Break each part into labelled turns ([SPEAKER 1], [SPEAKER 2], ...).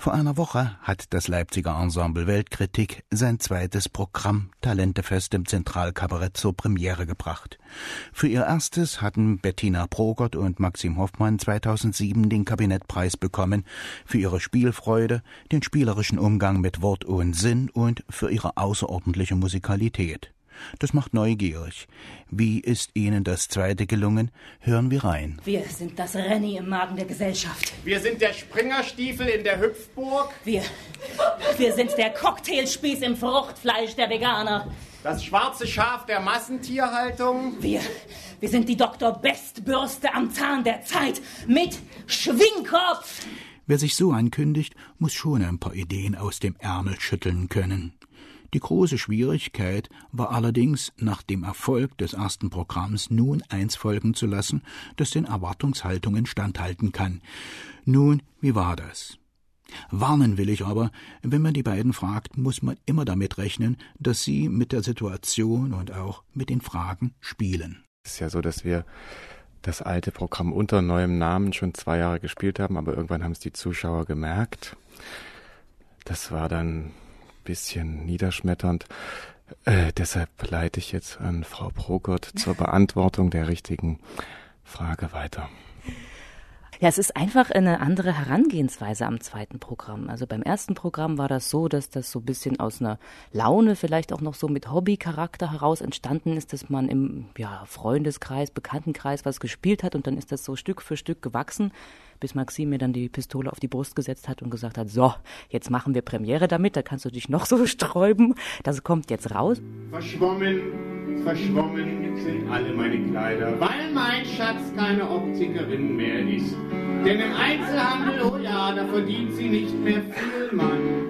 [SPEAKER 1] Vor einer Woche hat das Leipziger Ensemble Weltkritik sein zweites Programm Talentefest im Zentralkabarett zur Premiere gebracht. Für ihr erstes hatten Bettina Progert und Maxim Hoffmann 2007 den Kabinettpreis bekommen, für ihre Spielfreude, den spielerischen Umgang mit Wort und Sinn und für ihre außerordentliche Musikalität. Das macht neugierig. Wie ist Ihnen das zweite gelungen? Hören wir rein.
[SPEAKER 2] Wir sind das Renny im Magen der Gesellschaft.
[SPEAKER 3] Wir sind der Springerstiefel in der Hüpfburg.
[SPEAKER 2] Wir sind der Cocktailspieß im Fruchtfleisch der Veganer.
[SPEAKER 3] Das schwarze Schaf der Massentierhaltung.
[SPEAKER 2] Wir sind die Dr. Bestbürste am Zahn der Zeit mit Schwingkopf.
[SPEAKER 1] Wer sich so ankündigt, muss schon ein paar Ideen aus dem Ärmel schütteln können. Die große Schwierigkeit war allerdings, nach dem Erfolg des ersten Programms nun eins folgen zu lassen, das den Erwartungshaltungen standhalten kann. Nun, wie war das? Warnen will ich aber, wenn man die beiden fragt, muss man immer damit rechnen, dass sie mit der Situation und auch mit den Fragen spielen.
[SPEAKER 4] Es ist ja so, dass wir das alte Programm unter neuem Namen schon 2 Jahre gespielt haben, aber irgendwann haben es die Zuschauer gemerkt. Das war dann bisschen niederschmetternd. Deshalb leite ich jetzt an Frau Progert zur Beantwortung der richtigen Frage weiter.
[SPEAKER 5] Ja, es ist einfach eine andere Herangehensweise am zweiten Programm. Also beim ersten Programm war das so, dass das so ein bisschen aus einer Laune, vielleicht auch noch so mit Hobbycharakter heraus entstanden ist, dass man im Freundeskreis, Bekanntenkreis was gespielt hat und dann ist das so Stück für Stück gewachsen, bis Maxim mir dann die Pistole auf die Brust gesetzt hat und gesagt hat, so, jetzt machen wir Premiere damit, da kannst du dich noch so sträuben, das kommt jetzt raus.
[SPEAKER 3] Verschwommen sind alle meine Kleider, weil mein Schatz keine Optikerin mehr ist. Denn im Einzelhandel, oh ja, da verdient sie nicht mehr viel, Mann.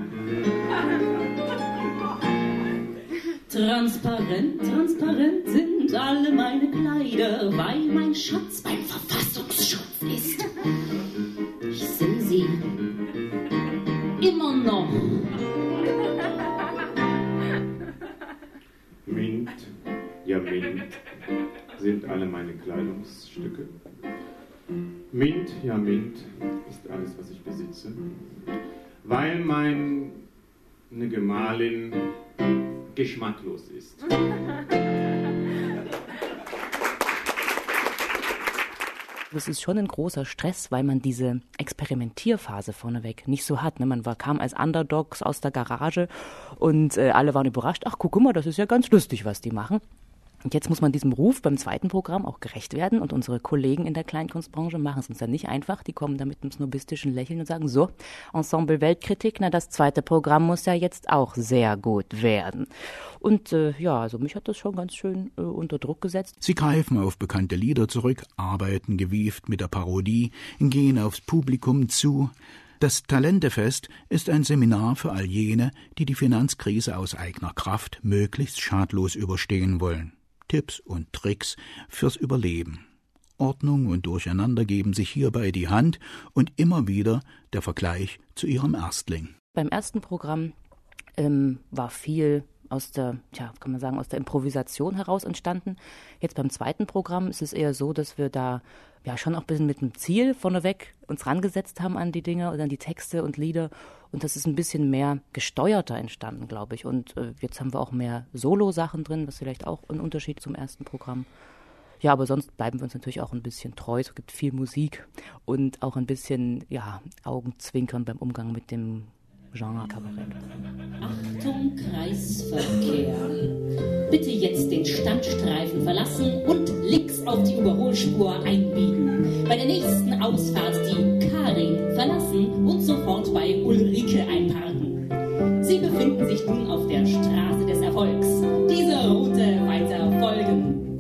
[SPEAKER 2] Transparent sind alle meine Kleider, weil mein Schatz beim Verfassungsschutz ist. Ich sehe sie immer noch.
[SPEAKER 3] Mint, ja Mint, sind alle meine Kleidungsstücke. Mint, ja Mint, ist alles, was ich besitze. Weil meine Gemahlin geschmacklos ist.
[SPEAKER 5] Das ist schon ein großer Stress, weil man diese Experimentierphase vorneweg nicht so hat. Man kam als Underdogs aus der Garage und alle waren überrascht. Ach, guck mal, das ist ja ganz lustig, was die machen. Und jetzt muss man diesem Ruf beim zweiten Programm auch gerecht werden und unsere Kollegen in der Kleinkunstbranche machen es uns dann nicht einfach. Die kommen da mit einem snobistischen Lächeln und sagen, so, Ensemble Weltkritik, na das zweite Programm muss ja jetzt auch sehr gut werden. Und also mich hat das schon ganz schön unter Druck gesetzt.
[SPEAKER 1] Sie greifen auf bekannte Lieder zurück, arbeiten gewieft mit der Parodie, gehen aufs Publikum zu. Das Talentefest ist ein Seminar für all jene, die die Finanzkrise aus eigener Kraft möglichst schadlos überstehen wollen. Tipps und Tricks fürs Überleben. Ordnung und Durcheinander geben sich hierbei die Hand und immer wieder der Vergleich zu ihrem Erstling.
[SPEAKER 5] Beim ersten Programm war viel aus der Improvisation heraus entstanden. Jetzt beim zweiten Programm ist es eher so, dass wir da schon auch ein bisschen mit einem Ziel vorneweg uns rangesetzt haben an die Dinge oder an die Texte und Lieder. Und das ist ein bisschen mehr gesteuerter entstanden, glaube ich. Und jetzt haben wir auch mehr Solo-Sachen drin, was vielleicht auch ein Unterschied zum ersten Programm. Ja, aber sonst bleiben wir uns natürlich auch ein bisschen treu. Es gibt viel Musik und auch ein bisschen Augenzwinkern beim Umgang mit dem Genre Kabarett.
[SPEAKER 2] Achtung, Kreisverkehr. Bitte jetzt den Standstreifen verlassen und links auf die Überholspur einbiegen. Bei der nächsten Ausfahrt die Karin verlassen und sofort bei Ulrike einparken. Sie befinden sich nun auf der Straße des Erfolgs. Diese Route weiter folgen.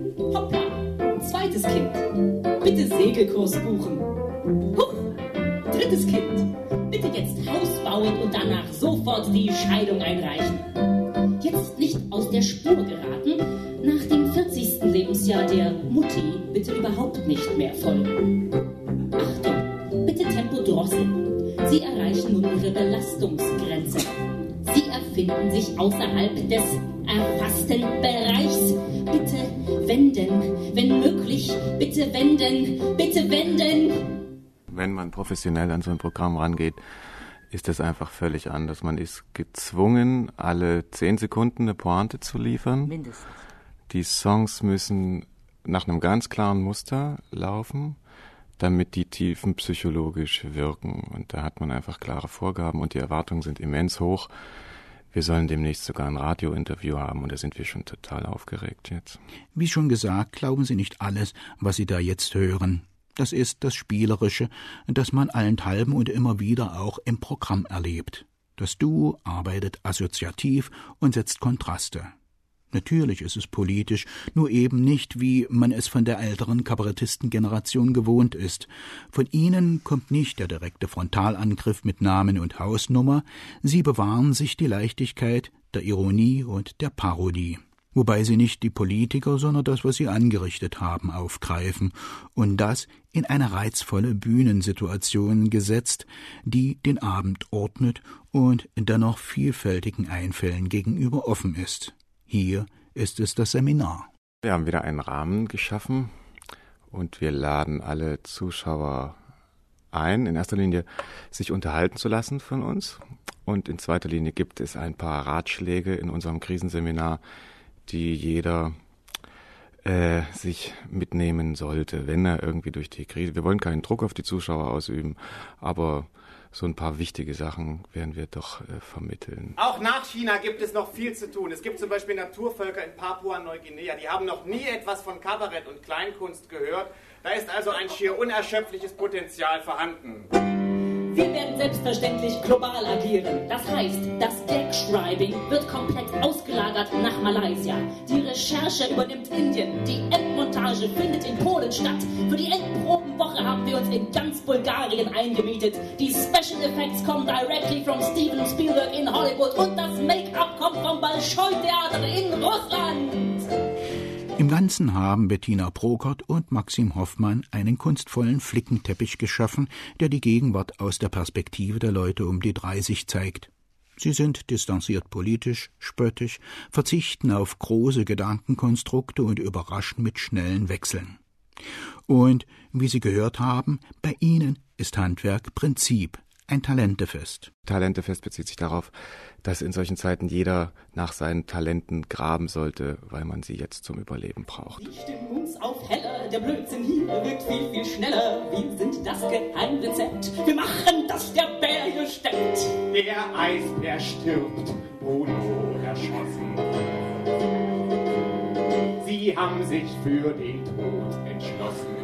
[SPEAKER 2] Hoppla, zweites Kind. Bitte Segelkurs buchen. Huch, drittes Kind. Bitte jetzt Haus bauen und danach sofort die Scheidung einreichen. Jetzt nicht aus der Spur geraten. Nach dem 40. Lebensjahr der Mutti bitte überhaupt nicht mehr folgen. Achtung, bitte Tempo drosseln. Sie erreichen nun Ihre Belastungsgrenze. Sie erfinden sich außerhalb des erfassten Bereichs. Bitte wenden, wenn möglich. Bitte wenden, bitte wenden.
[SPEAKER 4] wenn man professionell an so ein Programm rangeht, ist das einfach völlig anders. Man ist gezwungen, alle 10 Sekunden eine Pointe zu liefern.
[SPEAKER 5] Mindestens.
[SPEAKER 4] Die Songs müssen nach einem ganz klaren Muster laufen, damit die Tiefen psychologisch wirken. Und da hat man einfach klare Vorgaben und die Erwartungen sind immens hoch. Wir sollen demnächst sogar ein Radiointerview haben und da sind wir schon total aufgeregt jetzt.
[SPEAKER 1] Wie schon gesagt, glauben Sie nicht alles, was Sie da jetzt hören. Das ist das Spielerische, das man allenthalben und immer wieder auch im Programm erlebt. Das Duo arbeitet assoziativ und setzt Kontraste. Natürlich ist es politisch, nur eben nicht, wie man es von der älteren Kabarettistengeneration gewohnt ist. Von ihnen kommt nicht der direkte Frontalangriff mit Namen und Hausnummer, sie bewahren sich die Leichtigkeit der Ironie und der Parodie. Wobei sie nicht die Politiker, sondern das, was sie angerichtet haben, aufgreifen und das in eine reizvolle Bühnensituation gesetzt, die den Abend ordnet und dennoch vielfältigen Einfällen gegenüber offen ist. Hier ist es das Seminar.
[SPEAKER 4] Wir haben wieder einen Rahmen geschaffen und wir laden alle Zuschauer ein, in erster Linie sich unterhalten zu lassen von uns und in zweiter Linie gibt es ein paar Ratschläge in unserem Krisenseminar, die jeder sich mitnehmen sollte, wenn er irgendwie durch die Krise. Wir wollen keinen Druck auf die Zuschauer ausüben, aber so ein paar wichtige Sachen werden wir doch vermitteln.
[SPEAKER 3] Auch nach China gibt es noch viel zu tun. Es gibt zum Beispiel Naturvölker in Papua-Neuguinea, die haben noch nie etwas von Kabarett und Kleinkunst gehört. Da ist also ein schier unerschöpfliches Potenzial vorhanden.
[SPEAKER 2] Wir werden selbstverständlich global agieren. Das heißt, das Gag-Scribing wird komplett ausgelagert nach Malaysia. Die Recherche übernimmt Indien. Die Endmontage findet in Polen statt. Für die Endprobenwoche haben wir uns in ganz Bulgarien eingemietet. Die Special Effects kommen directly from Steven Spielberg in Hollywood. Und das Make-up kommt vom Bolschoi-Theater in Russland.
[SPEAKER 1] Im Ganzen haben Bettina Prokert und Maxim Hoffmann einen kunstvollen Flickenteppich geschaffen, der die Gegenwart aus der Perspektive der Leute um die 30 zeigt. Sie sind distanziert politisch, spöttisch, verzichten auf große Gedankenkonstrukte und überraschen mit schnellen Wechseln. Und, wie Sie gehört haben, bei ihnen ist Handwerk Prinzip, ein Talentefest.
[SPEAKER 4] Talentefest bezieht sich darauf, dass in solchen Zeiten jeder nach seinen Talenten graben sollte, weil man sie jetzt zum Überleben braucht.
[SPEAKER 2] Wir stimmen uns auf heller, der Blödsinn hier wirkt viel, viel schneller. Wir sind das Geheimrezept, wir machen, dass der Bär hier steckt.
[SPEAKER 3] Der Eisbär stirbt, Bruno erschossen. Sie haben sich für den Tod entschlossen.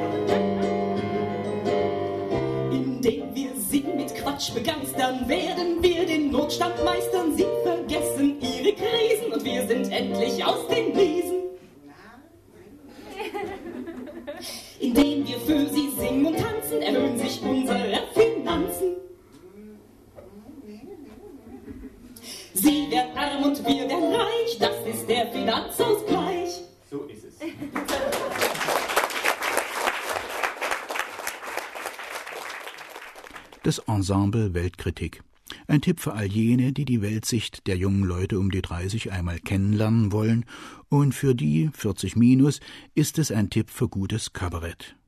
[SPEAKER 2] Indem wir sie mit Quatsch begeistern, werden wir den Notstand meistern. Sie vergessen ihre Krisen und wir sind endlich aus den Miesen. Indem wir für sie singen und tanzen, erhöhen sich unsere Finanzen. Sie werden arm und wir werden reich, das ist der Finanzausgleich.
[SPEAKER 3] So ist es.
[SPEAKER 1] Das Ensemble Weltkritik. Ein Tipp für all jene, die die Weltsicht der jungen Leute um die 30 einmal kennenlernen wollen, und für die 40 minus ist es ein Tipp für gutes Kabarett.